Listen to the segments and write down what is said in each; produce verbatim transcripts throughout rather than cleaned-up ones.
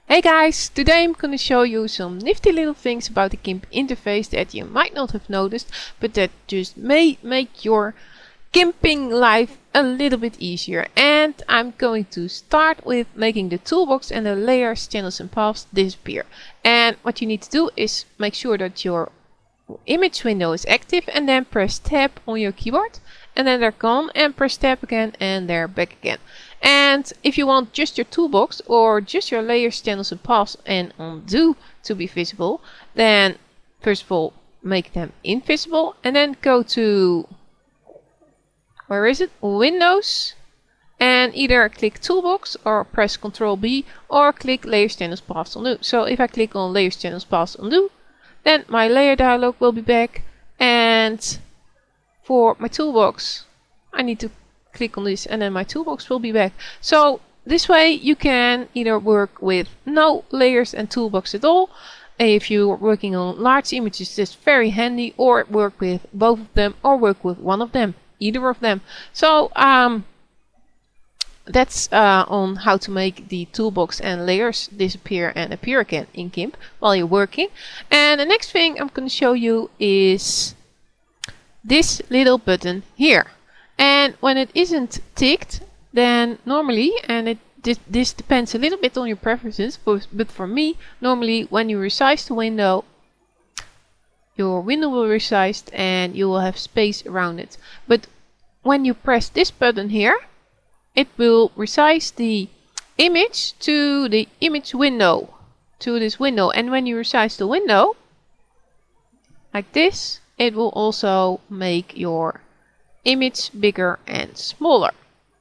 Hey guys, today I'm going to show you some nifty little things about the GIMP interface that you might not have noticed, but that just may make your GIMPing life a little bit easier. And I'm going to start with making the toolbox and the layers, channels and paths disappear. And what you need to do is make sure that your image window is active and then press tab on your keyboard. And then they're gone, and press tab again and they're back again. And if you want just your toolbox or just your layers, channels and paths and undo to be visible, then first of all make them invisible and then go to, where is it, Windows, and either click toolbox or press control B or click layers, channels, paths, undo. So if I click on layers, channels, paths, undo, then my layer dialog will be back, and for my toolbox I need to click on this and then my toolbox will be back. So this way you can either work with no layers and toolbox at all. If you're working on large images, that's very handy, or work with both of them or work with one of them, either of them. So um, that's uh, on how to make the toolbox and layers disappear and appear again in GIMP while you're working. And the next thing I'm going to show you is this little button here. And when it isn't ticked, then normally, and it this, this depends a little bit on your preferences, but, but for me, normally when you resize the window, your window will be resized and you will have space around it. But when you press this button here, it will resize the image to the image window, to this window. And when you resize the window, like this, it will also make your image bigger and smaller.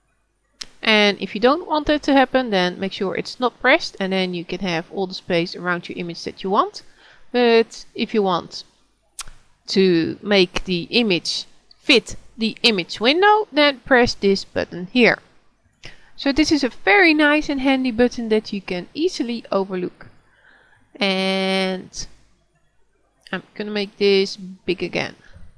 And if you don't want that to happen, then make sure it's not pressed, and then you can have all the space around your image that you want. But if you want to make the image fit the image window, then press this button here. So this is a very nice and handy button that you can easily overlook. And I'm gonna make this big again.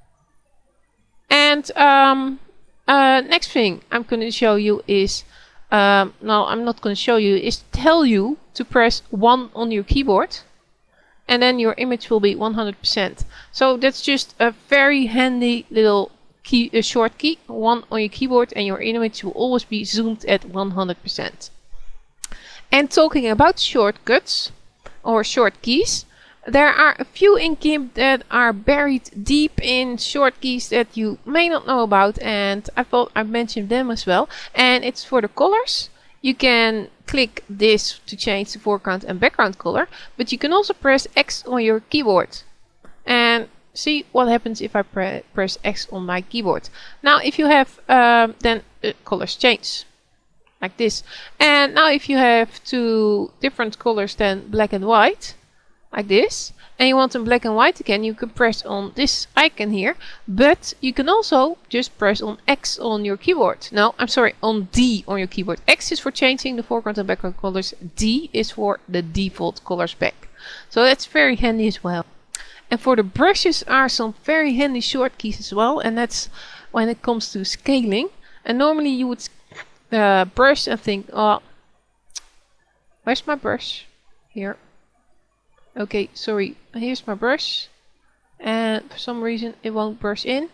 And um, uh, next thing I'm going to show you is, um, no, I'm not going to show you, is tell you to press one on your keyboard, and then your image will be one hundred percent. So that's just a very handy little key, a short key, one on your keyboard, and your image will always be zoomed at one hundred percent. And talking about shortcuts or short keys, there are a few in GIMP that are buried deep in short keys that you may not know about, and I thought I'd mention them as well. And it's for the colors. You can click this to change the foreground and background color, but you can also press X on your keyboard and see what happens if I pre press X on my keyboard. Now if you have um, then the colors change like this. And now if you have two different colors than black and white, like this, and you want them black and white again, you can press on this icon here, but you can also just press on X on your keyboard. No, I'm sorry, on D on your keyboard. X is for changing the foreground and background colors, D is for the default colors back. So that's very handy as well. And for the brushes are some very handy short keys as well, and that's when it comes to scaling. And normally you would uh, brush and think, oh, where's my brush? Here. Okay, sorry, here's my brush, and for some reason it won't brush in.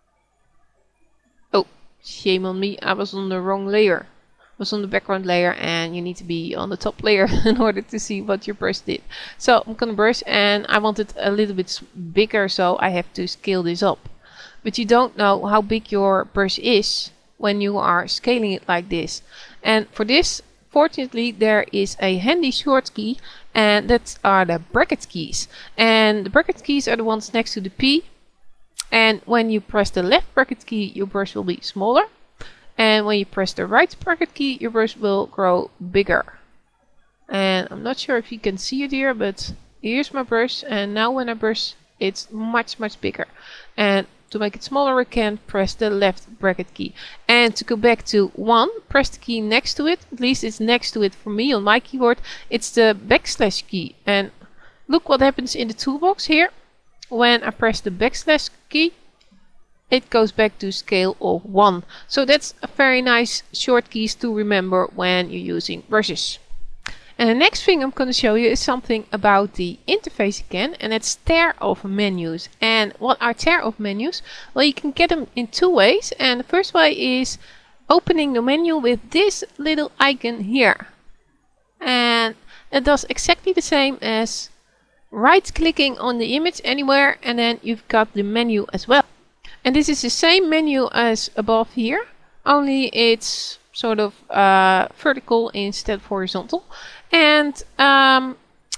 Oh, shame on me, I was on the wrong layer. I was on the background layer, and you need to be on the top layer in order to see what your brush did. So I'm gonna brush, and I want it a little bit bigger, so I have to scale this up. But you don't know how big your brush is when you are scaling it like this. And for this, fortunately, there is a handy short key, and that are the bracket keys. And the bracket keys are the ones next to the P. And when you press the left bracket key, your brush will be smaller. And when you press the right bracket key, your brush will grow bigger. And I'm not sure if you can see it here, but here's my brush. And now when I brush, it's much, much bigger. And to make it smaller again, press the left bracket key. And to go back to one, press the key next to it. At least it's next to it for me on my keyboard. It's the backslash key. And look what happens in the toolbox here. When I press the backslash key, it goes back to scale of one. So that's a very nice short keys to remember when you're using brushes. And the next thing I'm going to show you is something about the interface again, and it's tear of menus. And what are tear of menus? Well, you can get them in two ways, and the first way is opening the menu with this little icon here. And it does exactly the same as right clicking on the image anywhere, and then you've got the menu as well. And this is the same menu as above here, only it's sort of uh, vertical instead of horizontal. And um,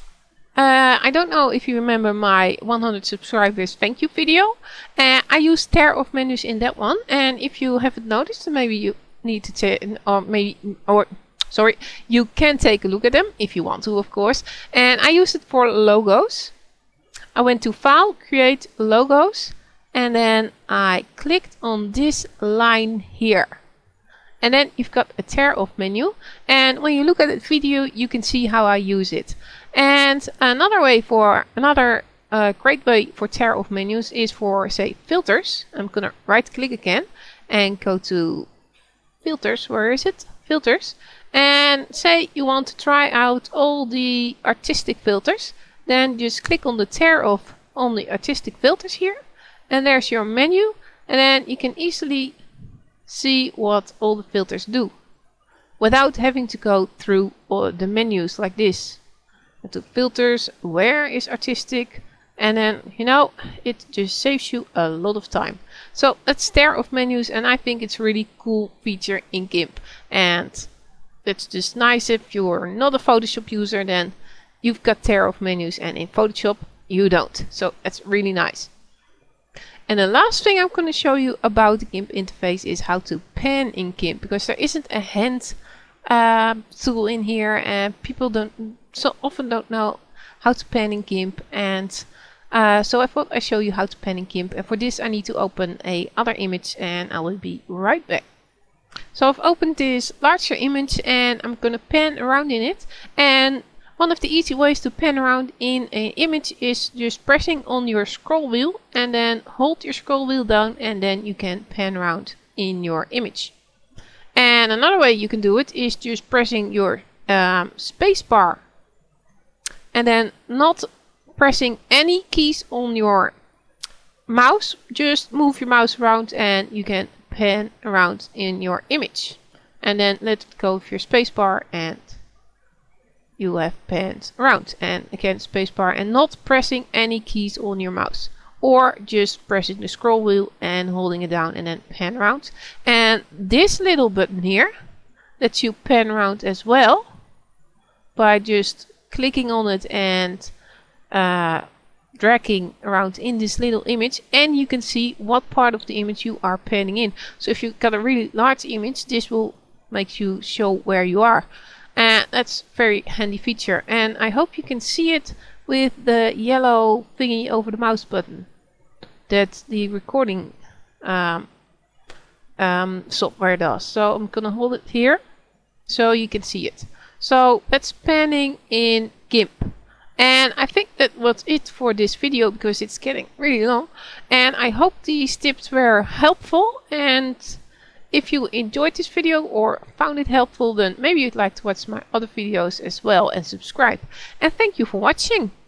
uh, I don't know if you remember my one hundred subscribers thank you video. Uh, I used tear of menus in that one, and if you haven't noticed, maybe you need to take, or maybe, or sorry, you can take a look at them if you want to, of course. And I used it for logos. I went to File, Create Logos, and then I clicked on this line here. And then you've got a tear of menu, and when you look at the video you can see how I use it. And another way for another uh, great way for tear of menus is for, say, filters. I'm gonna right click again and go to filters. Where is it? Filters. And say you want to try out all the artistic filters, then just click on the tear of on the artistic filters here, and there's your menu, and then you can easily see what all the filters do without having to go through all the menus like this. And to filters, where is artistic, and then, you know, it just saves you a lot of time. So that's tear of menus, and I think it's a really cool feature in GIMP. And it's just nice if you're not a Photoshop user, then you've got tear of menus, and in Photoshop you don't. So that's really nice. And the last thing I'm going to show you about the GIMP interface is how to pan in GIMP, because there isn't a hand uh, tool in here, and people don't so often don't know how to pan in GIMP. And uh, so I thought I'd show you how to pan in GIMP. And for this I need to open a other image, and I will be right back. So I've opened this larger image, and I'm going to pan around in it. And one of the easy ways to pan around in an image is just pressing on your scroll wheel, and then hold your scroll wheel down, and then you can pan around in your image. And another way you can do it is just pressing your um, space bar, and then not pressing any keys on your mouse. Just move your mouse around and you can pan around in your image. And then let go of your space bar, and you have panned around. And again, spacebar, and not pressing any keys on your mouse, or just pressing the scroll wheel and holding it down and then pan around. And this little button here lets you pan around as well by just clicking on it and uh, dragging around in this little image, and you can see what part of the image you are panning in. So if you've got a really large image, this will make you show where you are. And that's a very handy feature, and I hope you can see it with the yellow thingy over the mouse button that the recording um, um, software does. So I'm gonna hold it here so you can see it. So that's panning in GIMP. And I think that was it for this video, because it's getting really long. And I hope these tips were helpful, and if you enjoyed this video or found it helpful, then maybe you'd like to watch my other videos as well and subscribe. And thank you for watching.